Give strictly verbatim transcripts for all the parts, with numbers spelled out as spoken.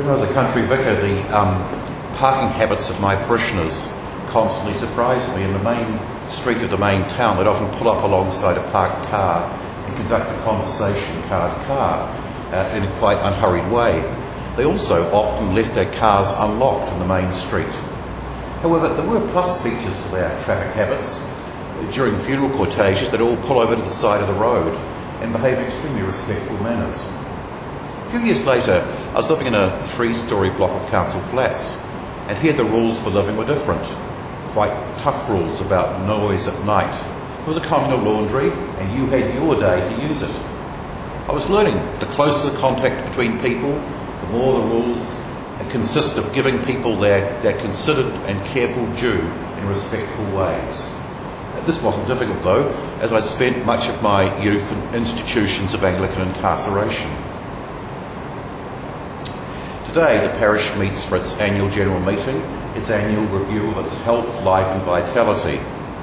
When I was a country vicar, the um, parking habits of my parishioners constantly surprised me. In the main street of the main town, they'd often pull up alongside a parked car and conduct a conversation car to car uh, in a quite unhurried way. They also often left their cars unlocked in the main street. However, there were plus features to their traffic habits. During funeral corteges, they'd all pull over to the side of the road and behave in extremely respectful manners. A few years later, I was living in a three-storey block of council flats, and here the rules for living were different. Quite tough rules about noise at night. There was a communal laundry, and you had your day to use it. I was learning the closer the contact between people, the more the rules consist of giving people their, their considered and careful due in respectful ways. This wasn't difficult though, as I'd spent much of my youth in institutions of Anglican incarceration. Today the parish meets for its annual general meeting, its annual review of its health, life and vitality.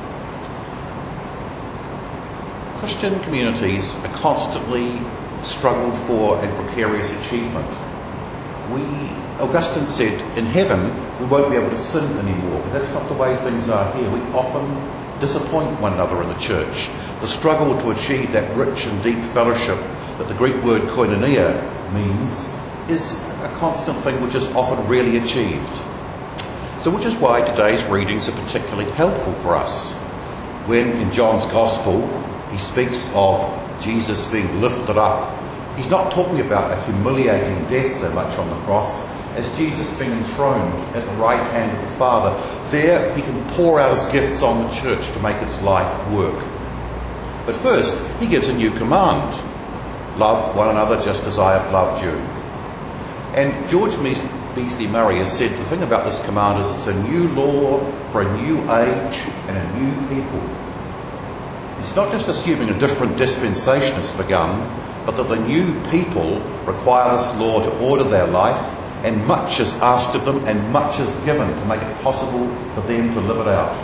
Christian communities are constantly struggled for and precarious achievement. We, Augustine said, in heaven we won't be able to sin anymore, but that's not the way things are here. We often disappoint one another in the church. The struggle to achieve that rich and deep fellowship that the Greek word koinonia means is a constant thing which is often rarely achieved. So which is why today's readings are particularly helpful for us. When in John's Gospel he speaks of Jesus being lifted up, he's not talking about a humiliating death so much on the cross as Jesus being enthroned at the right hand of the Father. There he can pour out his gifts on the church to make its life work. But first, he gives a new command. Love one another just as I have loved you. And George Beasley Murray has said the thing about this command is it's a new law for a new age and a new people. It's not just assuming a different dispensation has begun, but that the new people require this law to order their life, and much is asked of them and much is given to make it possible for them to live it out.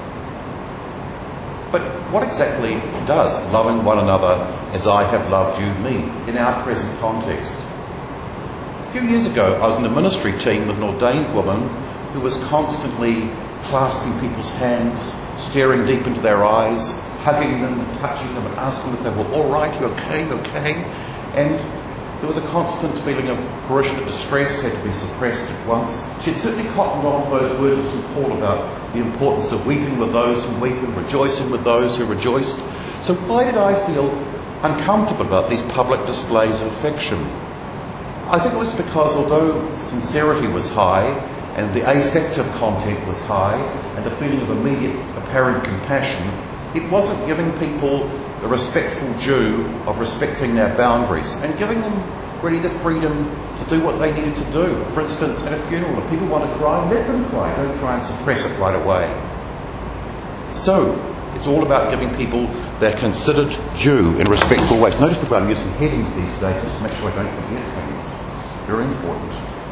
But what exactly does loving one another as I have loved you mean in our present context? A few years ago I was in a ministry team with an ordained woman who was constantly clasping people's hands, staring deep into their eyes, hugging them and touching them and asking if they were all right, you okay, you okay? And there was a constant feeling of parishioner distress, had to be suppressed at once. She had certainly cottoned on those words of Saint Paul about the importance of weeping with those who weep and rejoicing with those who rejoiced. So why did I feel uncomfortable about these public displays of affection? I think it was because although sincerity was high and the affective content was high and the feeling of immediate apparent compassion, it wasn't giving people the respectful due of respecting their boundaries and giving them really the freedom to do what they needed to do. For instance, at a funeral, if people want to cry, let them cry. Don't try and suppress it right away. So, it's all about giving people their considered due in respectful ways. Notice that I'm using headings these days just to make sure I don't forget things. Very important.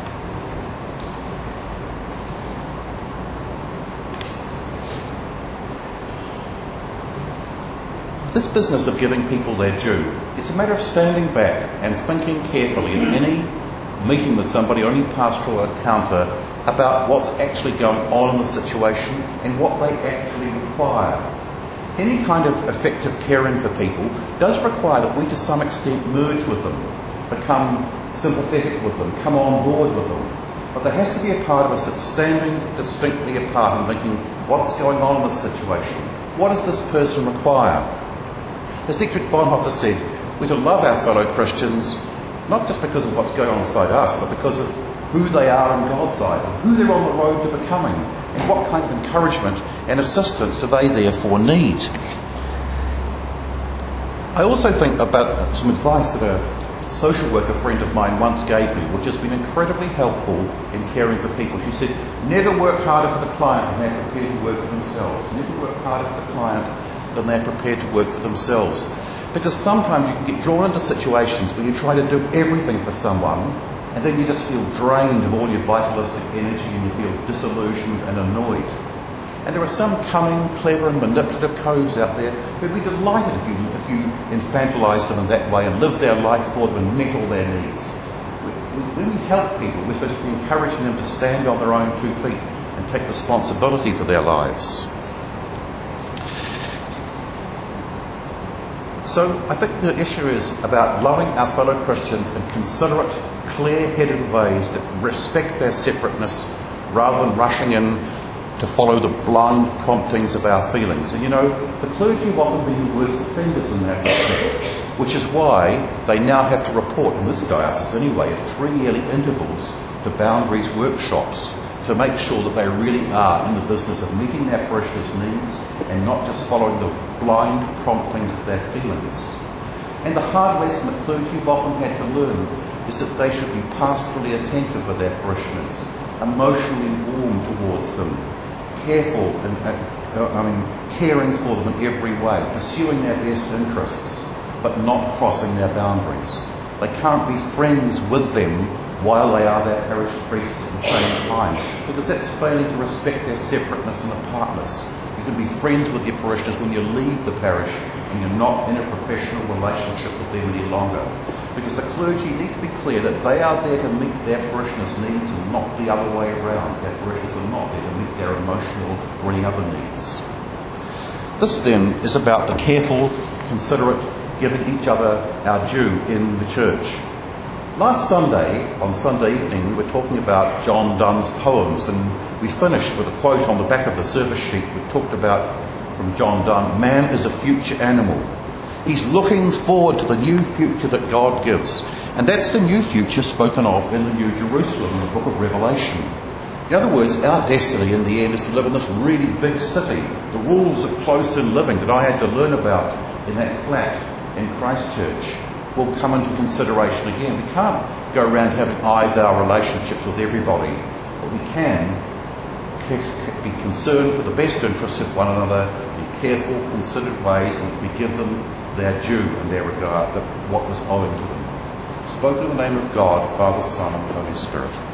This business of giving people their due, it's a matter of standing back and thinking carefully at any meeting with somebody or any pastoral encounter about what's actually going on in the situation and what they actually require. Any kind of effective caring for people does require that we to some extent merge with them, become sympathetic with them, come on board with them. But there has to be a part of us that's standing distinctly apart and thinking, what's going on in this situation? What does this person require? As Dietrich Bonhoeffer said, we're to love our fellow Christians not just because of what's going on inside us, but because of who they are in God's eyes, and who they're on the road to becoming, and what kind of encouragement and assistance do they therefore need. I also think about some advice that a social worker friend of mine once gave me, which has been incredibly helpful in caring for people. She said, never work harder for the client than they're prepared to work for themselves. Never work harder for the client than they're prepared to work for themselves. Because sometimes you can get drawn into situations where you try to do everything for someone and then you just feel drained of all your vitalistic energy and you feel disillusioned and annoyed. And there are some cunning, clever and manipulative coves out there who'd be delighted if you, if you infantilised them in that way and lived their life for them and met all their needs. when we help people, we're supposed to be encouraging them to stand on their own two feet and take responsibility for their lives. So I think the issue is about loving our fellow Christians in considerate, clear-headed ways that respect their separateness rather than rushing in to follow the blind promptings of our feelings. And you know, the clergy have often been the worst offenders in that respect, which is why they now have to report, in this diocese anyway, at three-yearly intervals to Boundaries workshops to make sure that they really are in the business of meeting their parishioners' needs and not just following the blind promptings of their feelings. And the hard lesson that clergy have often had to learn is that they should be pastorally attentive with their parishioners, emotionally warm towards them, careful and uh, I mean caring for them in every way, pursuing their best interests, but not crossing their boundaries. They can't be friends with them while they are their parish priests at the same time, because that's failing to respect their separateness and apartness. You can be friends with your parishioners when you leave the parish and you're not in a professional relationship with them any longer. Because the clergy need to be clear that they are there to meet their parishioners' needs and not the other way around. Their parishioners are not there to meet their emotional or any other needs. This then is about the careful, considerate, giving each other our due in the church. Last Sunday, on Sunday evening, we were talking about John Donne's poems, and we finished with a quote on the back of the service sheet. We talked about, from John Donne, man is a future animal. He's looking forward to the new future that God gives. And that's the new future spoken of in the New Jerusalem, in the book of Revelation. In other words, our destiny in the end is to live in this really big city. The rules of close-in living that I had to learn about in that flat in Christchurch will come into consideration again. We can't go around having I-thou relationships with everybody, but we can be concerned for the best interests of one another in careful, considered ways in which we give them their due and their regard, that what was owing to them. Spoken in the name of God, Father, Son, and Holy Spirit.